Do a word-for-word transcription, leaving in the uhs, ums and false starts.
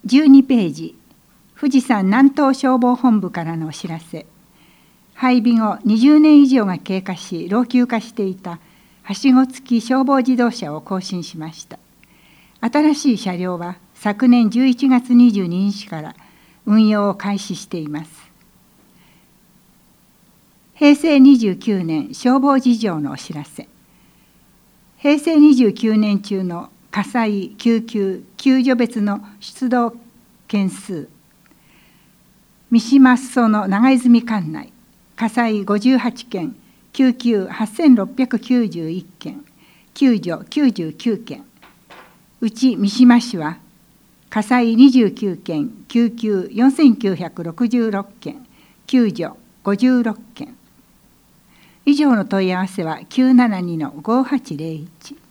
じゅうにページ、富士山南東消防本部からのお知らせ。配備後にじゅうねん以上が経過し老朽化していたはしご付き消防自動車を更新しました。新しい車両は昨年じゅういちがつにじゅうににちから運用を開始しています。へいせいにじゅうきゅうねん消防事情のお知らせ。へいせいにじゅうきゅうねん中の火災、救急、救助別の出動件数。三島裾野長泉管内、火災ごじゅうはちけん、救急はっせんろっぴゃくきゅうじゅういっけん、救助きゅうじゅうきゅうけん。うち三島市は火災にじゅうきゅうけん、救急よんせんきゅうひゃくろくじゅうろっけん、救助ごじゅうろっけん。以上の問い合わせはきゅうななにのごはちゼロいち。